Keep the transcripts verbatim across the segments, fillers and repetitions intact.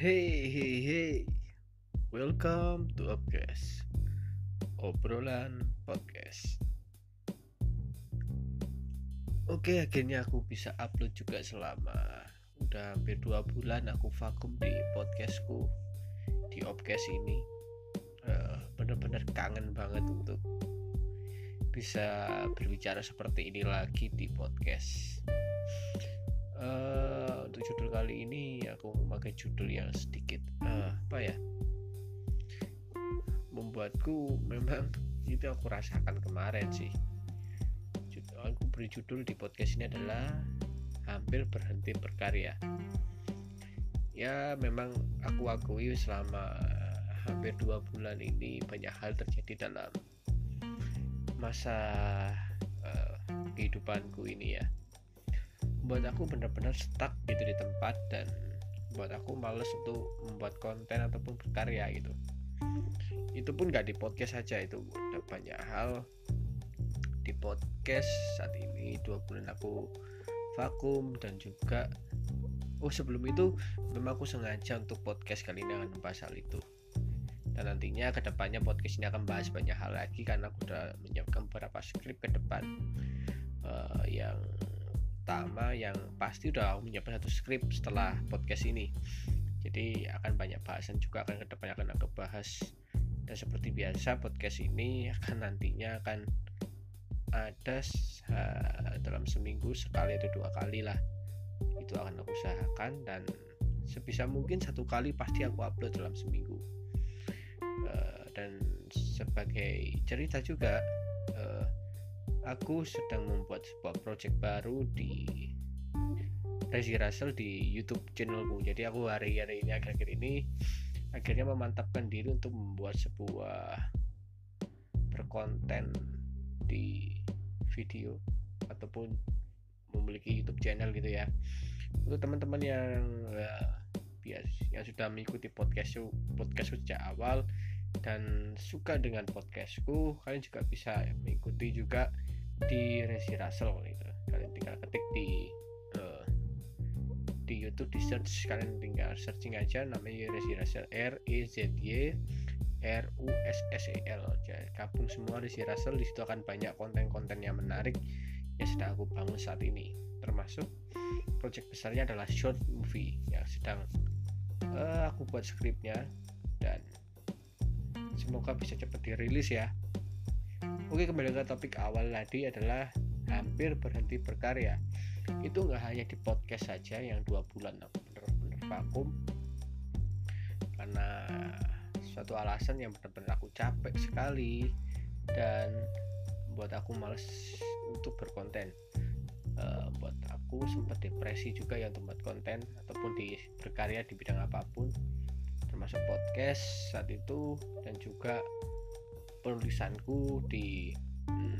Hey hey hey, welcome to Upcast, obrolan podcast. Oke, akhirnya aku bisa upload juga selama udah hampir dua bulan aku vakum di podcastku di Upcast ini. Uh, bener-bener kangen banget untuk bisa berbicara seperti ini lagi di podcast. Uh, untuk judul kali ini aku memakai judul yang sedikit uh, apa ya membuatku memang itu aku rasakan kemarin sih. Aku beri judul di podcast ini adalah hampir berhenti berkarya. Ya memang aku akui selama hampir dua bulan ini banyak hal terjadi dalam masa uh, kehidupanku ini ya, buat aku benar-benar stuck gitu di tempat dan buat aku males untuk membuat konten ataupun berkarya gitu. Itu pun gak di podcast saja, itu udah banyak hal di podcast. Saat ini dua bulan aku vakum dan juga oh sebelum itu memang aku sengaja untuk podcast kali ini akan membahas hal itu, dan nantinya kedepannya podcast ini akan bahas banyak hal lagi karena aku udah menyiapkan beberapa skrip ke depan. uh, yang pertama yang pasti udah menyiapkan satu skrip setelah podcast ini, jadi akan banyak bahasan juga akan kedepannya akan aku bahas. Dan seperti biasa podcast ini akan nantinya akan ada uh, dalam seminggu sekali atau dua kali lah, itu akan aku usahakan, dan sebisa mungkin satu kali pasti aku upload dalam seminggu. Uh, dan sebagai cerita juga, uh, aku sedang membuat sebuah project baru di Rezi Russell di YouTube channelku. Jadi aku hari-hari ini akhir-akhir ini akhirnya memantapkan diri untuk membuat sebuah berkonten di video ataupun memiliki YouTube channel gitu ya. Untuk teman-teman yang uh, bias yang sudah mengikuti podcastku podcastku sejak awal dan suka dengan podcastku, kalian juga bisa mengikuti juga di Rezi Russell gitu. Kalian tinggal ketik di uh, di YouTube, di search, kalian tinggal searching aja namanya Rezi Russell, R E Z Y R U S S E L. Jadi gabung semua Rezi Russell. Di situ akan banyak konten-konten yang menarik yang sedang aku bangun saat ini, termasuk project besarnya adalah short movie yang sedang uh, aku buat skripnya dan semoga bisa cepat dirilis ya. Oke, kembali ke topik awal tadi adalah hampir berhenti berkarya. Itu nggak hanya di podcast saja yang dua bulan aku benar-benar vakum karena suatu alasan yang benar-benar aku capek sekali dan buat aku males untuk berkonten. Uh, buat aku sempat depresi juga ya untuk buat konten ataupun di berkarya di bidang apapun, termasuk podcast saat itu, dan juga penulisanku di hmm,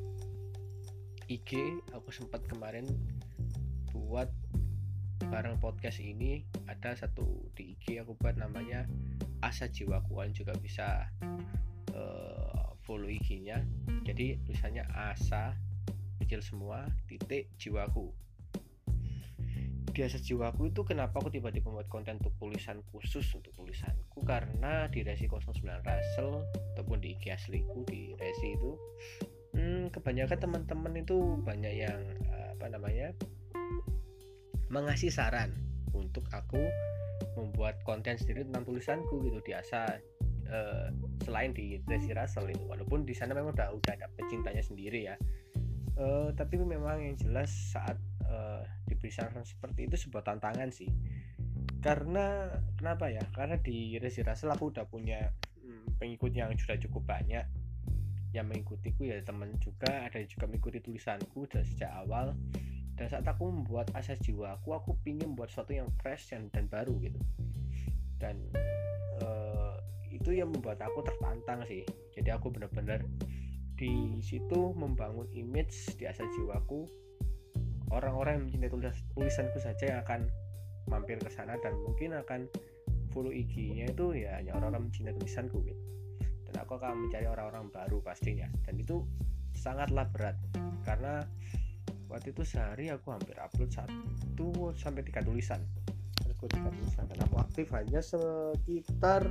I G. Aku sempat kemarin buat bareng podcast ini, ada satu di I G aku buat namanya Asa Jiwaku. Kalian juga bisa uh, follow I G-nya. Jadi tulisannya Asa kecil semua titik jiwaku. Di Asa Jiwaku itu kenapa aku tiba-tiba membuat konten untuk tulisan khusus untuk tulisanku, karena di Rezi nol sembilan Russell ataupun di I G asliku di Rezi itu hmm, kebanyakan teman-teman itu banyak yang apa namanya mengasih saran untuk aku membuat konten sendiri tentang tulisanku gitu di Asa, uh, selain di Rezi Russell itu, walaupun di sana memang udah udah ada pecintanya sendiri ya. Uh, tapi memang yang jelas saat uh, diberi saran seperti itu sebuah tantangan sih. Karena kenapa ya? Karena di Rezi Russell aku udah punya hmm, pengikut yang sudah cukup banyak yang mengikutiku ya, teman juga ada juga mengikuti tulisanku dari sejak awal. Dan saat aku membuat Asa Jiwaku, aku pingin membuat sesuatu yang fresh dan, dan baru gitu. Dan uh, itu yang membuat aku tertantang sih. Jadi aku benar-benar di situ membangun image di Asa Jiwaku. Orang-orang yang mencintai tulis, tulisanku saja yang akan mampir ke sana dan mungkin akan follow I G-nya itu ya hanya orang-orang mencintai tulisanku gitu. Dan aku akan mencari orang-orang baru pastinya. Dan itu sangatlah berat karena waktu itu sehari aku hampir upload satu sampai tiga tulisan, satu aku tidak bisa, dan aku aktif hanya sekitar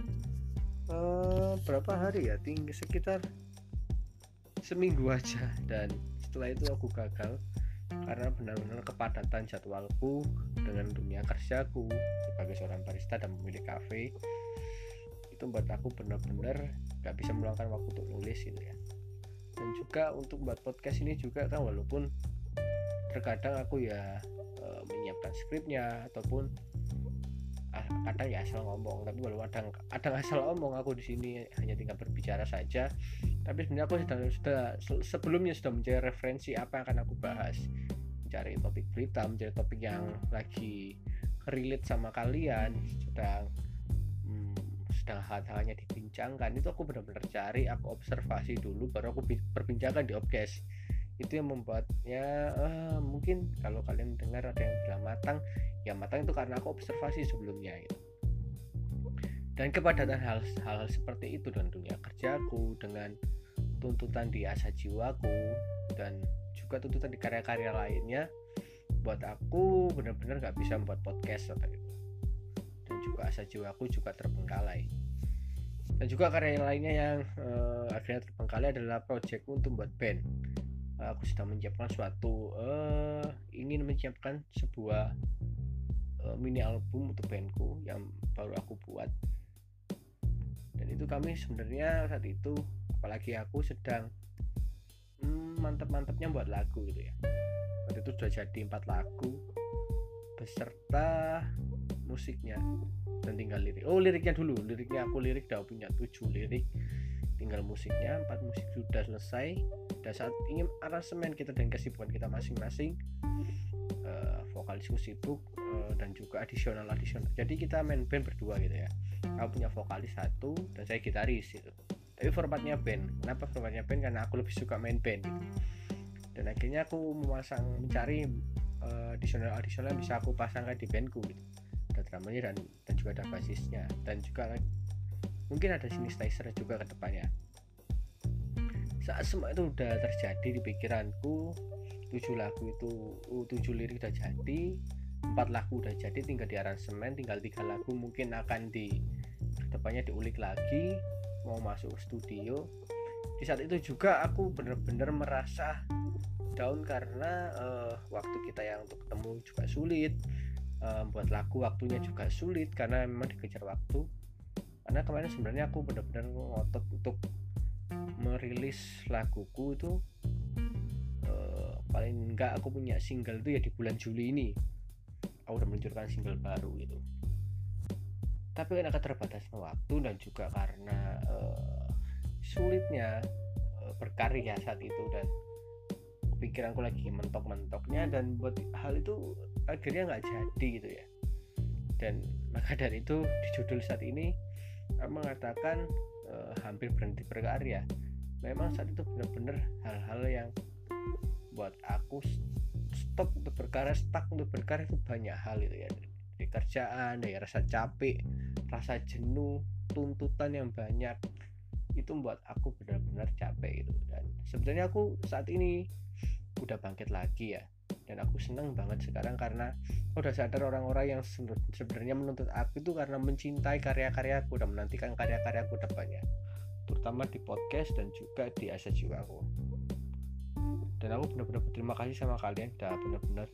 uh, berapa hari ya, tinggal sekitar seminggu aja, dan setelah itu aku gagal karena benar-benar kepadatan jadwalku dengan dunia kerjaku sebagai seorang barista dan pemilik kafe. Itu membuat aku benar-benar gak bisa meluangkan waktu untuk nulis gitu ya. Dan juga untuk buat podcast ini juga kan, walaupun terkadang aku ya e, menyiapkan skripnya ataupun ah, kadang ya asal ngomong, tapi walau kadang kadang asal ngomong aku di sini hanya tinggal berbicara saja. Tapi sebenarnya aku sudah, sudah sebelumnya sudah mencari referensi apa yang akan aku bahas, mencari topik berita, mencari topik yang lagi relate sama kalian, sedang hmm, sedang hal-halnya dibincangkan. Itu aku benar-benar cari, aku observasi dulu, baru aku perbincangkan di podcast. Itu yang membuatnya uh, mungkin kalau kalian dengar ada yang bilang matang, ya matang itu karena aku observasi sebelumnya gitu. Dan kepadatan hal-hal seperti itu dengan dunia kerjaku, dengan tuntutan di asa jiwaku, dan juga tuntutan di karya-karya lainnya, buat aku benar-benar gak bisa membuat podcast atau itu. Dan juga asa jiwaku juga terbengkalai. Dan juga karya lainnya yang uh, akhirnya terbengkalai adalah projectku untuk membuat band. Uh, aku sedang menyiapkan suatu uh, ingin menyiapkan sebuah uh, mini album untuk bandku yang baru aku buat. Dan itu kami sebenarnya saat itu, apalagi aku sedang hmm, mantep-mantepnya buat lagu gitu ya. Waktu itu sudah jadi empat lagu beserta musiknya, dan tinggal lirik. Oh liriknya dulu, liriknya aku lirik udah punya tujuh lirik, tinggal musiknya, empat musik sudah selesai. Dan saat ingin aransemen kita dan kesibukan kita masing-masing, uh, vokalisku sibuk uh, dan juga adisional adisional. Jadi kita main band berdua gitu ya. Aku punya vokalis satu dan saya gitaris gitu. Tapi formatnya band. Kenapa formatnya band? Karena aku lebih suka main band gitu. Dan akhirnya aku memasang mencari uh, adisional adisional yang bisa aku pasangkan di bandku gitu. Ada drummernya dan dan juga ada bassisnya, dan juga mungkin ada synthesizer juga ke depannya. Saat semua itu udah terjadi di pikiranku, tujuh lagu itu, tujuh lirik udah jadi, empat lagu udah jadi, tinggal di aransemen, tinggal tiga lagu mungkin akan di depannya diulik lagi, mau masuk studio. Di saat itu juga aku benar-benar merasa down karena uh, waktu kita yang untuk ketemu juga sulit, uh, buat lagu waktunya juga sulit karena memang dikejar waktu. Karena kemarin sebenarnya aku benar-benar ngotot untuk merilis laguku itu, uh, paling enggak aku punya single itu ya di bulan Juli ini aku udah meluncurkan single baru gitu. Tapi karena keterbatasan waktu dan juga karena uh, sulitnya uh, berkarya saat itu, dan pikiranku lagi mentok-mentoknya, dan buat hal itu akhirnya nggak jadi gitu ya. Dan maka dari itu di judul saat ini mengatakan uh, hampir berhenti berkarya. Memang saat itu benar-benar hal-hal yang buat aku stop untuk berkarya, stuck untuk berkarya itu banyak hal itu ya. Dari kerjaan, dari rasa capek, rasa jenuh, tuntutan yang banyak, itu membuat aku benar-benar capek gitu. Dan sebenarnya aku saat ini udah bangkit lagi ya, dan aku senang banget sekarang karena udah sadar orang-orang yang sebenarnya menuntut aku itu karena mencintai karya-karyaku dan menantikan karya-karyaku depannya, terutama di podcast dan juga di asa jiwaku. Dan aku benar-benar berterima kasih sama kalian udah benar-benar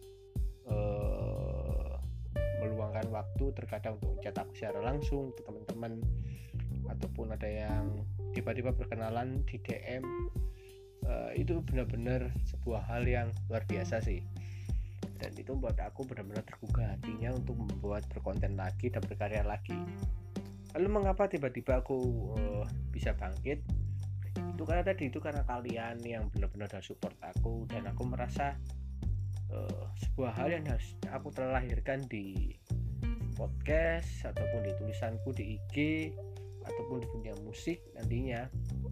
uh, meluangkan waktu terkadang untuk chat aku secara langsung ke teman-teman, ataupun ada yang tiba-tiba berkenalan di D M. Uh, itu benar-benar sebuah hal yang luar biasa sih, dan itu membuat aku benar-benar tergugah hatinya untuk membuat berkonten lagi dan berkarya lagi. Lalu mengapa tiba-tiba aku uh, bisa bangkit? Itu karena tadi itu karena kalian yang benar-benar udah support aku, dan aku merasa uh, sebuah hal yang harus aku telah lahirkan di podcast ataupun di tulisanku di I G ataupun di dunia musik nantinya,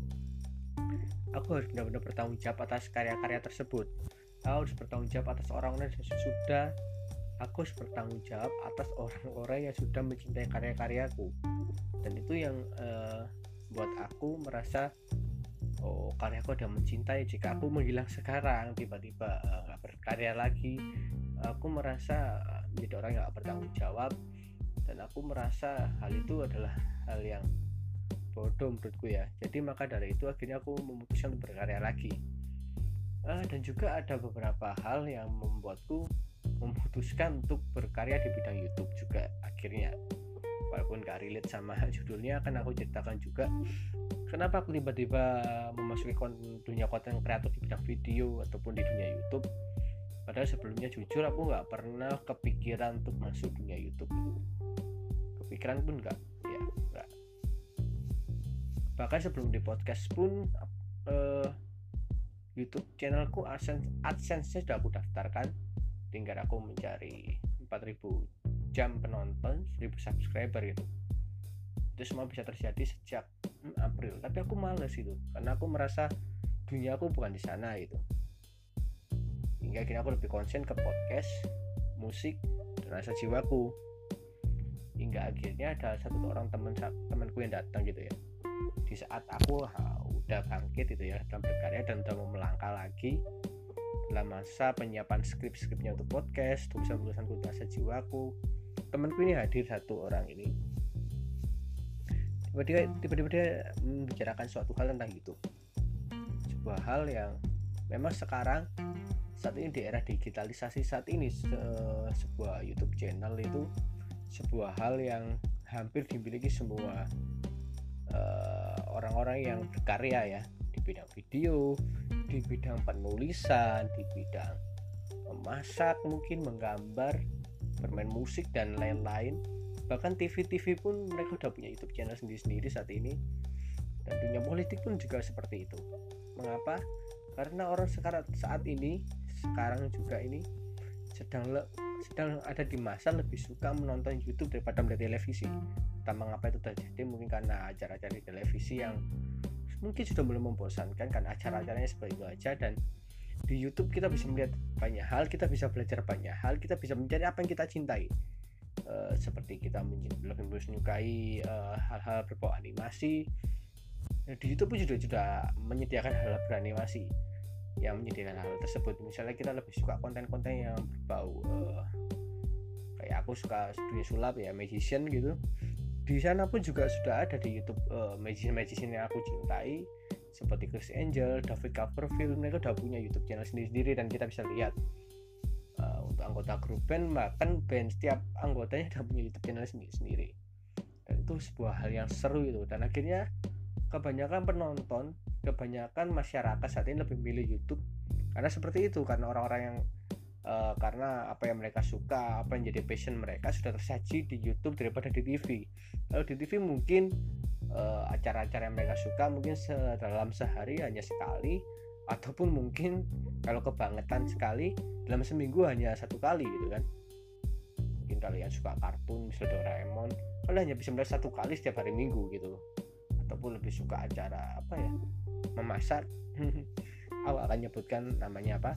aku harus benar-benar bertanggung jawab atas karya-karya tersebut. Aku harus bertanggung jawab atas orang-orang yang sudah aku harus bertanggung jawab atas orang-orang yang sudah mencintai karya-karyaku. Dan itu yang uh, buat aku merasa oh karyaku udah mencintai. Jika aku menghilang sekarang, tiba-tiba uh, gak berkarya lagi, aku merasa menjadi orang yang gak bertanggung jawab, dan aku merasa hal itu adalah hal yang bodoh menurutku ya. Jadi maka dari itu akhirnya aku memutuskan untuk berkarya lagi. Uh, dan juga ada beberapa hal yang membuatku memutuskan untuk berkarya di bidang YouTube juga akhirnya, walaupun gak relate sama judulnya, akan aku ceritakan juga kenapa aku tiba-tiba memasuki dunia konten kreator di bidang video ataupun di dunia YouTube. Padahal sebelumnya jujur aku gak pernah kepikiran untuk masuk dunia YouTube itu, kepikiran pun gak ya gak. Bahkan sebelum di podcast pun uh, YouTube channelku AdSense AdSense-nya sudah aku daftarkan, tinggal aku mencari empat ribu jam penonton, seribu subscriber gitu. Itu semua bisa terjadi sejak hmm, April, tapi aku males itu karena aku merasa dunia aku bukan di sana gitu. Hingga akhirnya aku lebih konsen ke podcast, musik, dan rasa jiwaku. Hingga akhirnya ada satu orang teman temanku yang datang gitu ya. Di saat aku ha, udah bangkit gitu ya dalam berkarya dan udah mau melangkah lagi dalam masa penyiapan skrip-skripnya untuk podcast, tulisan-tulisanku, rasa jiwaku, temanku ini hadir satu orang ini. Tiba-tiba, tiba-tiba dia membicarakan suatu hal tentang YouTube, sebuah hal yang memang sekarang saat ini di era digitalisasi saat ini se- sebuah YouTube channel itu sebuah hal yang hampir dimiliki semua uh, orang-orang yang berkarya ya, di bidang video, di bidang penulisan, di bidang memasak, mungkin menggambar, bermain musik dan lain-lain. Bahkan T V-T V pun mereka udah punya YouTube channel sendiri-sendiri saat ini. Dan dunia politik pun juga seperti itu. Mengapa? Karena orang sekarang saat ini, sekarang juga ini sedang le, sedang ada di masa lebih suka menonton YouTube daripada melihat televisi. Entah mengapa itu terjadi, mungkin karena acara-acara di televisi yang mungkin sudah mulai membosankan karena acara-acaranya seperti itu aja, dan di YouTube kita bisa melihat banyak hal, kita bisa belajar banyak hal, kita bisa mencari apa yang kita cintai. Uh, seperti kita lebih menyukai uh, hal-hal berbau animasi. Nah, di YouTube pun juga sudah menyediakan hal beranimasi yang menyediakan hal tersebut. Misalnya kita lebih suka konten-konten yang berbau uh, kayak aku suka dunia sulap ya, magician gitu. Di sana pun juga sudah ada di YouTube uh, magician-magician yang aku cintai seperti Chris Angel, David Copperfield. Mereka udah punya YouTube channel sendiri-sendiri dan kita bisa lihat uh, untuk anggota grup band, bahkan band setiap anggotanya udah punya YouTube channel sendiri-sendiri. Dan itu sebuah hal yang seru itu, dan akhirnya kebanyakan penonton, kebanyakan masyarakat saat ini lebih milih YouTube karena seperti itu, karena orang-orang yang Uh, karena apa yang mereka suka, apa yang jadi passion mereka sudah tersaji di YouTube daripada di T V. Kalau di T V mungkin uh, acara-acara yang mereka suka mungkin se- dalam sehari hanya sekali, ataupun mungkin kalau kebangetan sekali dalam seminggu hanya satu kali gitu kan. Mungkin kalian suka kartun misalnya Doraemon, kalian hanya bisa melihat satu kali setiap hari Minggu gitu. Ataupun lebih suka acara apa ya, memasak. Aku akan nyebutkan namanya apa.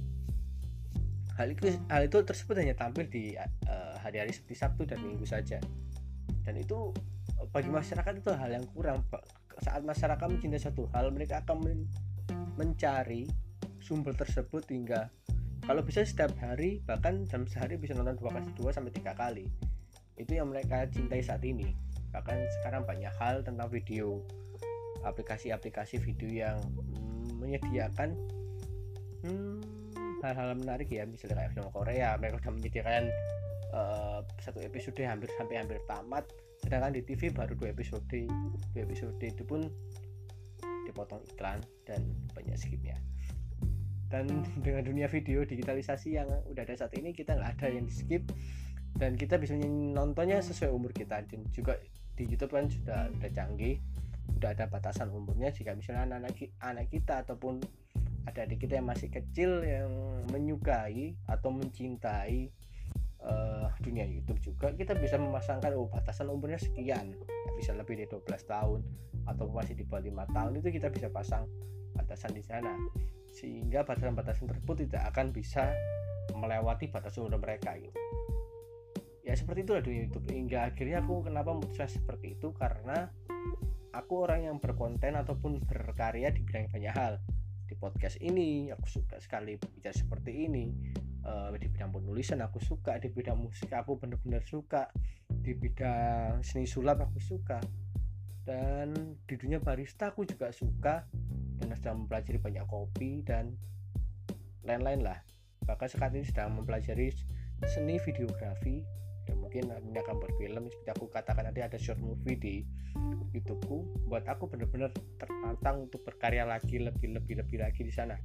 Hal itu, hal itu tersebut hanya tampil di uh, hari-hari seperti Sabtu dan Minggu saja. Dan itu bagi masyarakat itu hal yang kurang. Saat masyarakat mencintai suatu hal, mereka akan men- mencari sumber tersebut hingga kalau bisa setiap hari, bahkan dalam sehari bisa nonton dua sampai tiga kali. Itu yang mereka cintai saat ini. Bahkan sekarang banyak hal tentang video, aplikasi-aplikasi video yang mm, menyediakan hmm, hal-hal menarik ya, misalnya kayak film Korea, mereka sudah menyediakan uh, satu episode hampir sampai hampir tamat, sedangkan di T V baru dua episode. Dua episode itu pun dipotong iklan dan banyak skipnya. Dan dengan dunia video digitalisasi yang udah ada saat ini, kita nggak ada yang di skip dan kita bisa nontonnya sesuai umur kita. Dan juga di YouTube kan sudah udah canggih, udah ada batasan umurnya. Jika misalnya anak anak kita ataupun adik-adik kita yang masih kecil yang menyukai atau mencintai uh, dunia YouTube juga, kita bisa memasangkan oh batasan umurnya sekian, bisa lebih dari dua belas tahun atau masih di bawah lima tahun, itu kita bisa pasang batasan di sana sehingga batasan-batasan tersebut tidak akan bisa melewati batas umur mereka gitu. Ya seperti itulah dunia YouTube. Hingga akhirnya aku kenapa memutuskan seperti itu, karena aku orang yang berkonten ataupun berkarya di bidang banyak hal. Di podcast ini aku suka sekali berbicara seperti ini, uh, di bidang penulisan aku suka, di bidang musik aku benar-benar suka, di bidang seni sulap aku suka, dan di dunia barista aku juga suka dan sedang mempelajari banyak kopi dan lain-lain lah. Bahkan sekarang ini sedang mempelajari seni videografi, dan mungkin ini akan berfilm seperti aku katakan, nanti ada short movie di YouTubeku. Buat aku benar-benar tertantang untuk berkarya lagi, lebih lebih lebih lagi di sana.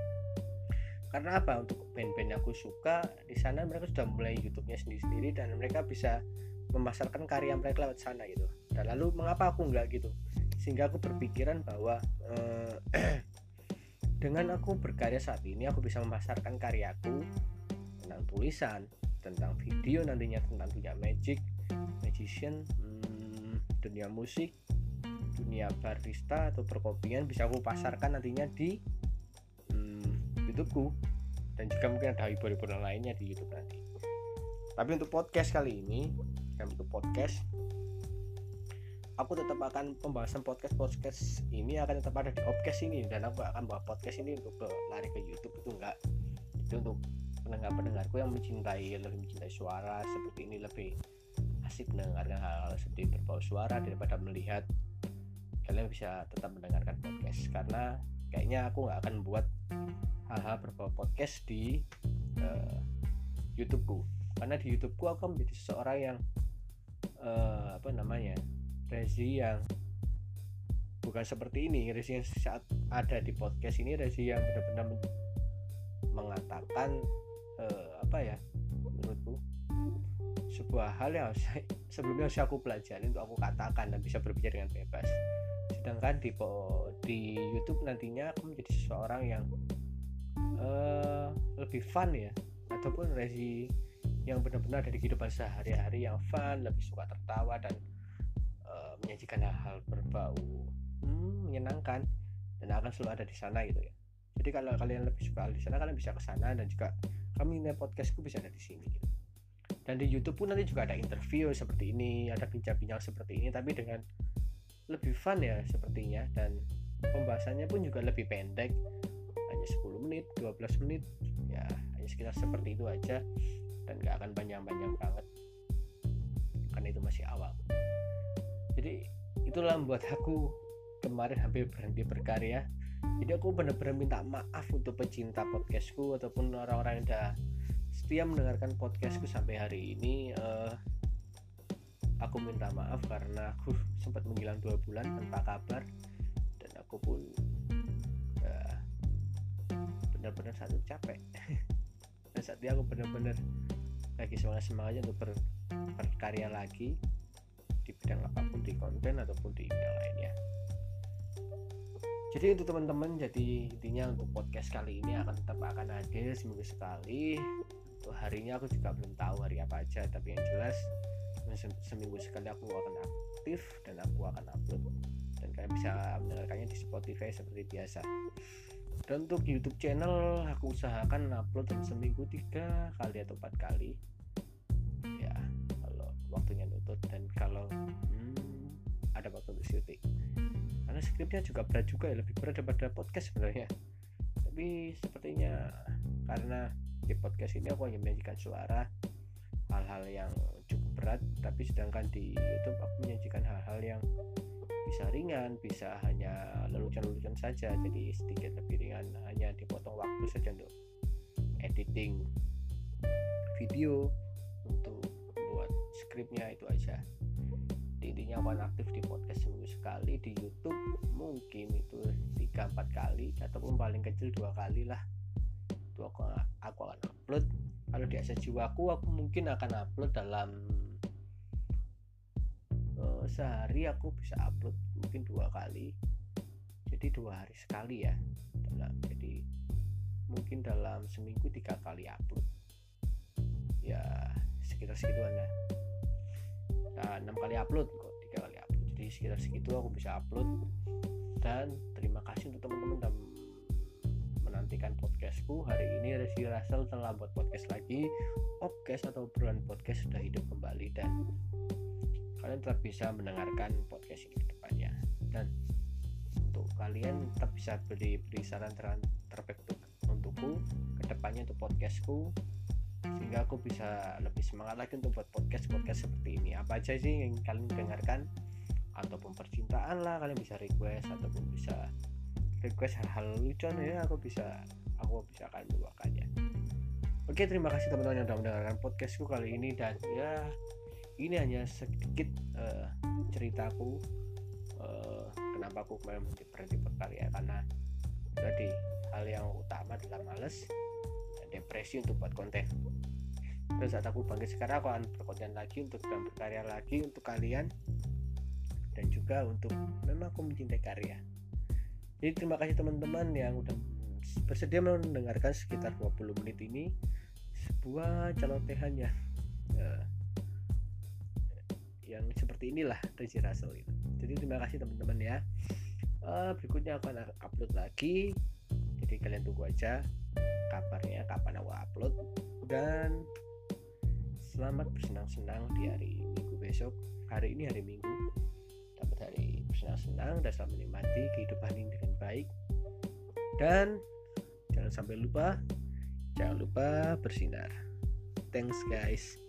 Karena apa? Untuk band-band yang aku suka di sana mereka sudah mulai YouTube-nya sendiri-sendiri dan mereka bisa memasarkan karya mereka lewat sana gitu. Dan lalu mengapa aku enggak gitu? Sehingga aku berpikiran bahwa eh, dengan aku berkarya saat ini, aku bisa memasarkan karyaku tentang tulisan, tentang video, nantinya tentang dunia magic, magician, hmm, dunia musik, dunia barista atau perkopian, bisa aku pasarkan nantinya di hmm, YouTubeku, dan juga mungkin ada hiburan-hiburan lainnya di YouTube nanti. Tapi untuk podcast kali ini, dan untuk podcast, aku tetap akan pembahasan podcast podcast ini akan tetap ada di podcast ini, dan aku akan bawa podcast ini untuk ke, lari ke YouTube itu enggak. Itu untuk pendengar-pendengarku yang mencintai lebih mencintai suara seperti ini, lebih asik mendengarkan hal-hal seperti berbau suara daripada melihat. Kalian bisa tetap mendengarkan podcast, karena kayaknya aku nggak akan buat hal-hal berbau podcast di uh, YouTubeku, karena di YouTubeku aku menjadi seseorang yang uh, apa namanya resi yang bukan seperti ini. Resi yang saat ada di podcast ini resi yang benar-benar mengatakan uh, apa ya menurutku sebuah hal yang harus, sebelumnya harus aku pelajari untuk aku katakan dan bisa berbicara dengan bebas. Sedangkan di di YouTube nantinya aku menjadi seseorang yang uh, lebih fun ya, ataupun resi yang benar-benar ada di kehidupan sehari-hari yang fun, lebih suka tertawa dan uh, menyajikan hal-hal berbau hmm, menyenangkan, dan akan selalu ada di sana gitu ya. Jadi kalau kalian lebih suka di sana, kalian bisa ke sana, dan juga kami nilai podcastku bisa ada di sini gitu. Dan di YouTube pun nanti juga ada interview seperti ini, ada bincang-bincang seperti ini, tapi dengan lebih fun ya sepertinya, dan pembahasannya pun juga lebih pendek, hanya sepuluh menit, dua belas menit ya, hanya sekitar seperti itu aja, dan gak akan panjang-panjang banget karena itu masih awal. Jadi itulah membuat aku kemarin hampir berhenti berkarya. Jadi aku benar-benar minta maaf untuk pecinta podcastku ataupun orang-orang yang udah setia mendengarkan podcastku sampai hari ini. uh, Aku minta maaf karena aku sempat menghilang dua bulan tanpa kabar, dan aku pun uh, benar-benar satu capek. Dan saat ini aku benar-benar lagi semangat-semangatnya untuk ber, berkarya lagi di bidang apapun, di konten ataupun di bidang lainnya. Jadi untuk teman-teman, jadi intinya untuk podcast kali ini akan tetap akan hadir seminggu sekali. Untuk harinya aku juga belum tahu hari apa aja, tapi yang jelas seminggu sekali aku akan aktif dan aku akan upload, dan kalian bisa mendengarkannya di Spotify seperti biasa. Dan untuk YouTube channel aku usahakan upload seminggu tiga kali atau empat kali ya, kalau waktunya nutut dan kalau hmm, ada waktu untuk syuting. Karena skripnya juga berat juga ya, lebih berat daripada podcast sebenarnya. Tapi sepertinya karena di podcast ini aku hanya menyajikan suara, hal-hal yang cukup berat, tapi sedangkan di YouTube aku menyajikan hal-hal yang bisa ringan, bisa hanya lelucon-lelucon saja, jadi sedikit lebih ringan, hanya dipotong waktu saja untuk editing video, untuk buat skripnya, itu aja. Intinya aku aktif di podcast seminggu sekali, di YouTube mungkin itu tiga sampai empat kali ataupun paling kecil dua kali lah. Itu aku, aku akan upload. Kalau di Asa Jiwaku aku mungkin akan upload dalam uh, sehari aku bisa upload mungkin dua kali, jadi dua hari sekali ya. Jadi mungkin dalam seminggu tiga kali upload ya, sekitar segituan ya. Nah, enam kali upload kok, tiga kali upload, jadi sekitar segitu aku bisa upload. Dan terima kasih untuk teman-teman yang menantikan podcastku. Hari ini Resi Russell telah buat podcast lagi. Podcast atau obrolan podcast sudah hidup kembali, dan kalian tetap bisa mendengarkan podcast ini ke depannya. Dan untuk kalian tetap bisa beri, beri saran ter- terbaik untukku ke depannya untuk podcastku, sehingga aku bisa lebih semangat lagi untuk buat podcast podcast seperti ini. Apa aja sih yang kalian dengarkan, ataupun percintaan lah, kalian bisa request, ataupun bisa request hal-hal lucu ya, aku bisa aku bisa akan membawakannya. Oke, terima kasih teman-teman yang sudah mendengarkan podcastku kali ini, dan ya ini hanya sedikit uh, ceritaku uh, kenapa aku kemarin berhenti berkarya, karena tadi hal yang utama adalah males dan depresi untuk buat konten. Terus saat aku bangkit sekarang, aku akan berkonten lagi untuk dan berkarya lagi untuk kalian, dan juga untuk memang aku mencintai karya. Jadi terima kasih teman-teman yang udah bersedia mendengarkan sekitar dua puluh menit ini, sebuah celotehan yang uh, yang seperti inilah Rizky Russell itu. Jadi terima kasih teman-teman ya. Uh, berikutnya aku akan upload lagi, jadi kalian tunggu aja kabarnya kapan aku upload, dan selamat bersenang-senang di hari Minggu besok. Hari ini hari Minggu, dapat hari bersenang-senang dan selamat menikmati kehidupan ini dengan baik, dan jangan sampai lupa jangan lupa bersinar. Thanks guys.